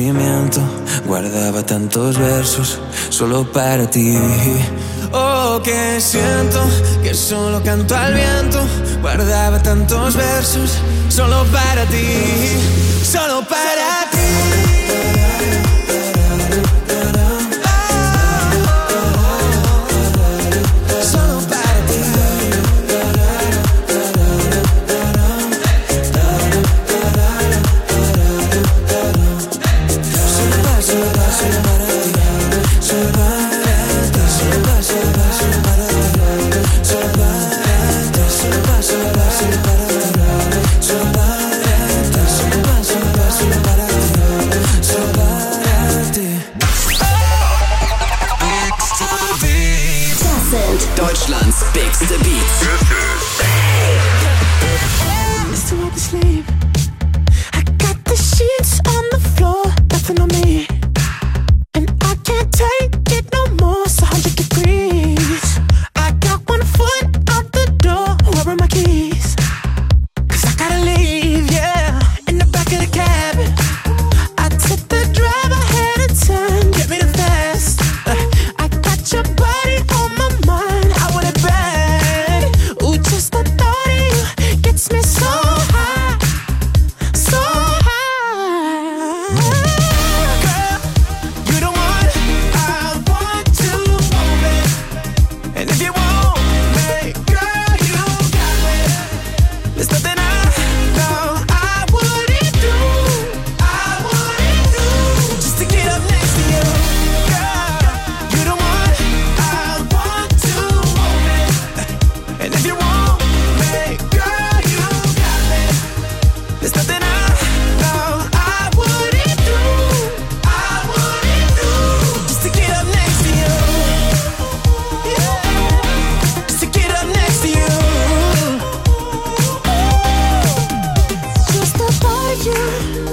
sentimiento. Guardaba tantos versos solo para ti. Oh, que siento que solo canto al viento. Guardaba tantos versos solo para ti. Solo para ti. Deutschlands bigste Beats. It's too hard to sleep. I got the sheets on the floor, nothing on me. And I can't take it no more, it's 100 degrees. I got one foot out the door, where are my keys? 'Cause I gotta leave, yeah, in the back of the cab. I took the drive, I had a turn, get me the fast. I got your body on my mind, I want it bad. Ooh, just the thought of you gets me so high, so high. Girl, you the one I want to move it. And if you want me, girl, you got me. There's nothing I know I wouldn't do, just to get up next to you. Girl, you the one I want to move it. And if you want me, girl, you got me. There's nothing I know I wouldn't do, just to get up next to you. Yeah, just to get up next to you. Just the thought of you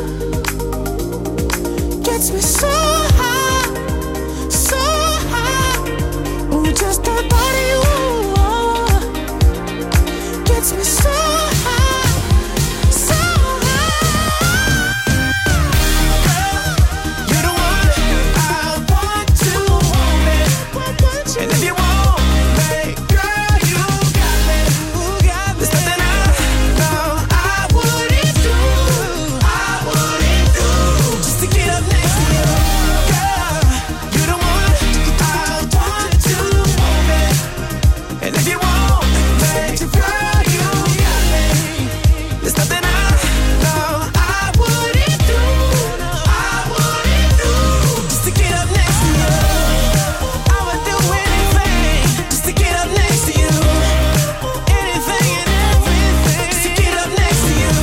gets me so high, so high. Ooh, just the thought of you gets me so high, so high. Girl, you're the one I want to move it. And if you want me, girl, you got me. There's nothing I know I wouldn't do, just to get up next to you. Girl, you're the one I want to move it. And if you want me, girl, you got me. There's nothing I know I wouldn't do, just to get up next to you. I would do anything just to get up next to you. Anything and everything just to get up next to you.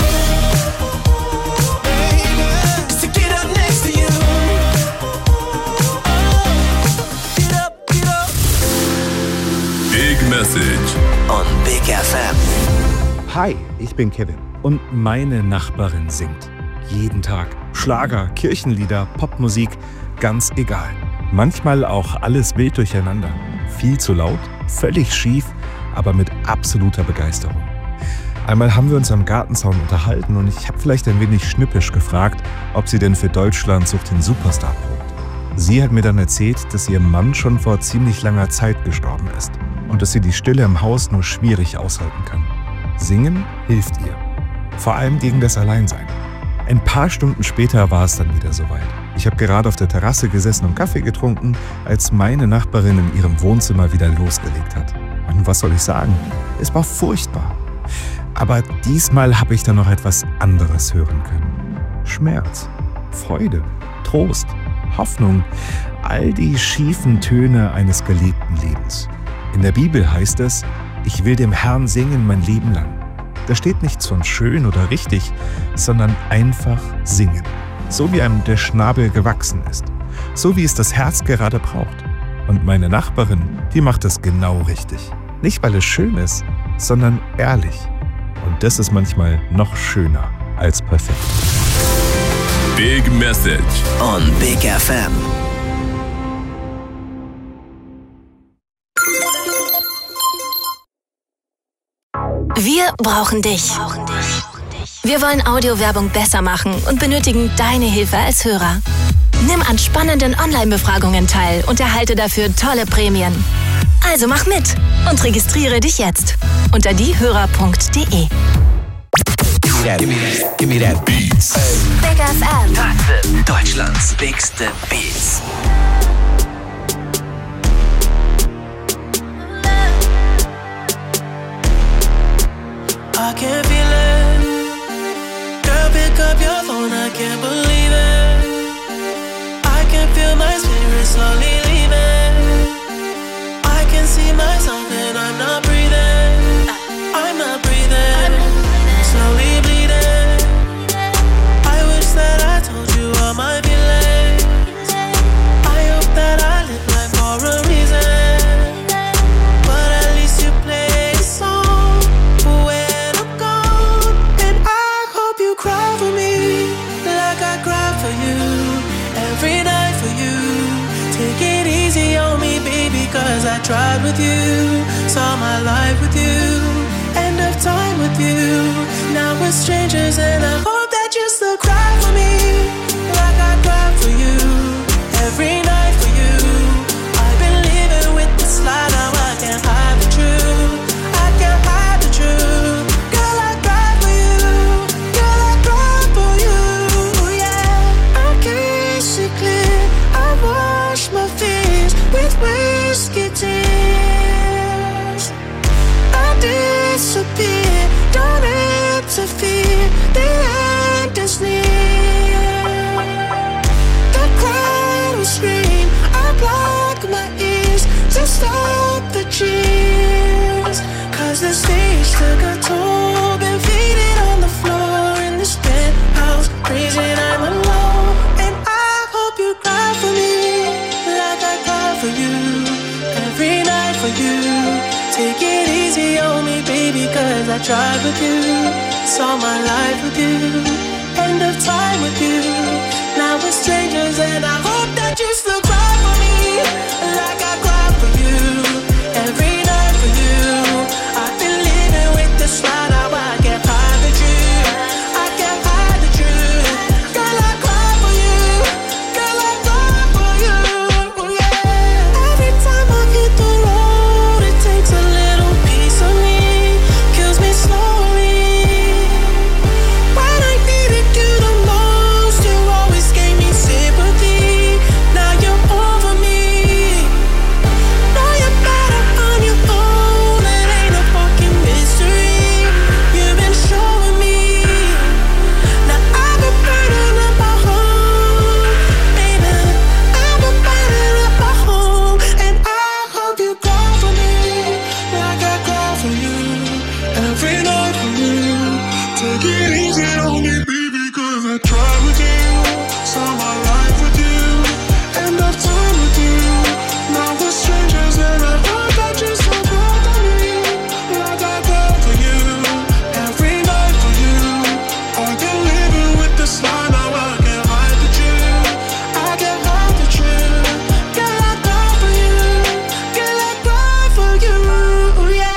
Baby, just to get up next to you. Get up, get up. Big Message On Big FM. Hi, ich bin Kevin und meine Nachbarin singt. Jeden Tag. Schlager, Kirchenlieder, Popmusik, ganz egal. Manchmal auch alles wild durcheinander. Viel zu laut, völlig schief, aber mit absoluter Begeisterung. Einmal haben wir uns am Gartenzaun unterhalten und ich habe vielleicht ein wenig schnippisch gefragt, ob sie denn für Deutschland sucht den Superstar probt. Sie hat mir dann erzählt, dass ihr Mann schon vor ziemlich langer Zeit gestorben ist und dass sie die Stille im Haus nur schwierig aushalten kann. Singen hilft ihr. Vor allem gegen das Alleinsein. Ein paar Stunden später war es dann wieder soweit. Ich habe gerade auf der Terrasse gesessen und Kaffee getrunken, als meine Nachbarin in ihrem Wohnzimmer wieder losgelegt hat. Und was soll ich sagen? Es war furchtbar. Aber diesmal habe ich dann noch etwas anderes hören können. Schmerz, Freude, Trost, Hoffnung, all die schiefen Töne eines gelebten Lebens. In der Bibel heißt es, ich will dem Herrn singen mein Leben lang. Da steht nichts von schön oder richtig, sondern einfach singen. So wie einem der Schnabel gewachsen ist. So wie es das Herz gerade braucht. Und meine Nachbarin, die macht es genau richtig. Nicht, weil es schön ist, sondern ehrlich. Und das ist manchmal noch schöner als perfekt. Big Message on Big FM. Wir brauchen dich. Wir wollen Audiowerbung besser machen und benötigen deine Hilfe als Hörer. Nimm an spannenden Online-Befragungen teil und erhalte dafür tolle Prämien. Also mach mit und registriere dich jetzt unter diehörer.de. Give me that Beats. Big FM. Takte Deutschlands bigste Beats. I can feel it. Girl, pick up your phone, I can't believe it. I can feel my spirit slowly leaving. I can see myself and I'm not breathing. I'm not breathing. Slowly bleeding. I wish that I told you all my feelings. I hope that I live life for a reason. But at least you play a song for when I'm gone. And I hope you cry for me like I cry for you. Every night for you. Take it easy on me, baby, cause I tried with you. Saw my life with you. End of time with you. Now we're strangers and I hope that you still cry for me like I cry for you. Every night for you. I've been living with this lie, now I can't hide the truth. I can't hide the truth. Girl, I cry for you. Girl, I cry for you. Yeah, I can't see clear. I wash my fears with whiskey tears. I disappear, don't interfere. The end is near. The crowd will scream. I block my ears to stop the cheers. Cause the stage took a toll. Been faded on the floor in this penthouse. Crazy, I'm alone. And I hope you cry for me like I cry for you. Every night for you. Take it easy on me, baby, cause I tried with you. Saw my life with you. End of time with you. Now we're strangers and I hope that you still cry for me like I cry for you. Every night for you. I've been living with this lie, now I can't hide the truth. I can't hide the truth. Girl, I cry for you. Girl, I cry for you. Yeah. Every time I hit the road, it takes a little piece of me. Kills me slowly. When I needed you the most, you always gave me sympathy. Now you're over me. Know you're better on your own. It ain't a fucking mystery. You've been showing me. Now I've been burning up my home, baby. I've been burning up my home, and I hope you cry for me like I cry for you. Every night for you. Take it easy on me, baby, cause I tried with you. Saw my life with you. End of time with you. Now we're strangers and I hope that you still cry for me like I cry for you. Every night for you. I've been living with this lie, now I can't hide the truth. I can't hide the truth. Girl, I cry for you. Girl, I cry for you. Yeah.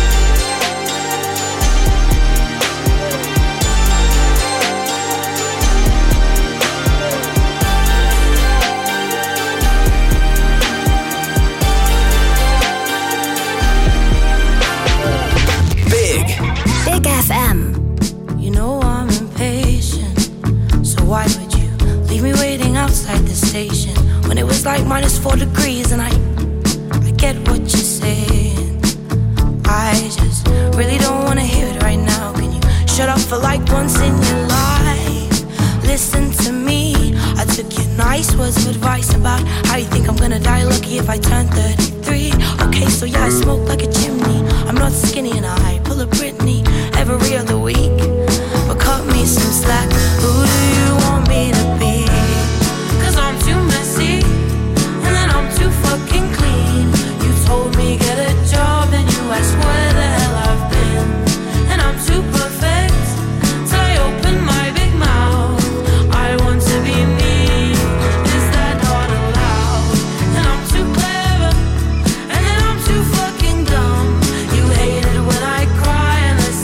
Big FM. You know I'm impatient, so why would you leave me waiting outside the station when it was like -4 degrees? And I get what you're saying. I just really don't wanna hear it right now. Can you shut up for like once in your life? Listen to me. I took your nice words of advice about how you think I'm gonna die lucky if I turn 33. Okay, so yeah, I smoke like a chimney. I'm not skinny and I pull a Britney every other week. But cut me some slack. Who do you want me to be? Cause I'm too messy and then I'm too fucking clean. You told me get a job and you asked where the hell I've been. And I'm too perfect, so I open my big mouth. I want to be me. Is that not allowed? And I'm too clever and then I'm too fucking dumb. You hate it when I cry unless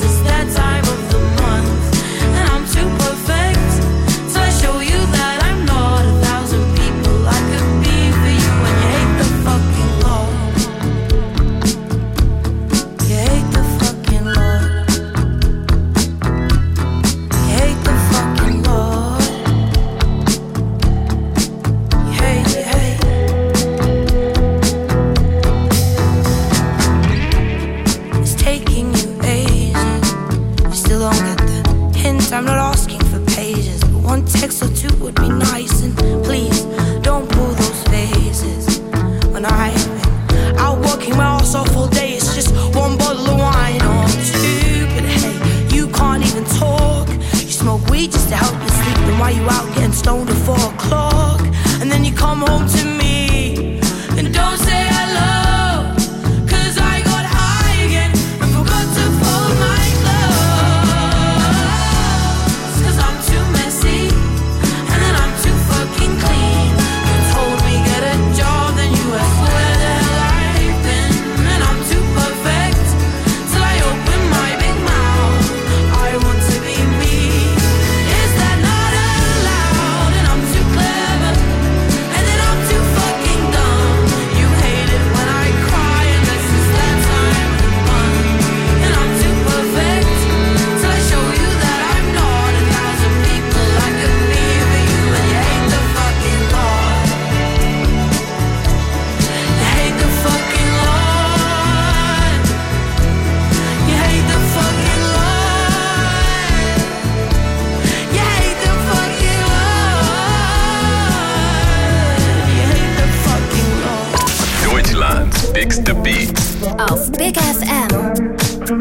Fix the Beats. Auf Big FM.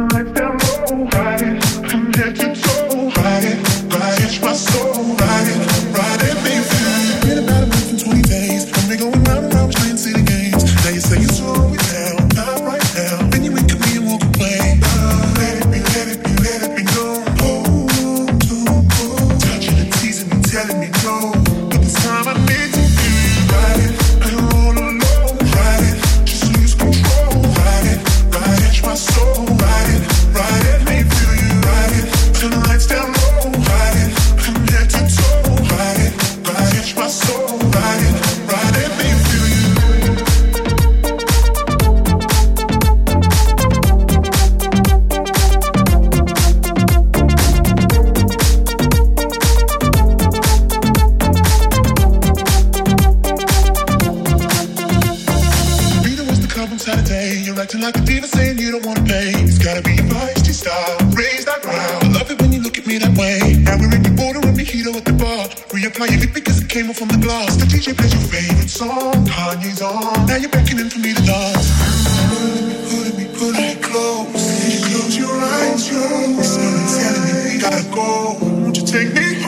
Like a diva saying you don't wanna pay. It's gotta be your feisty style. Raise that ground. I love it when you look at me that way. Now we're in the border and mojito at the bar. Reapply your lip because it came off from the glass. The DJ plays your favorite song. Kanye's on. Now you're beckoning for me to dance. Pulling me close. Close your eyes, yo. Someone's telling me we gotta go. Won't you take me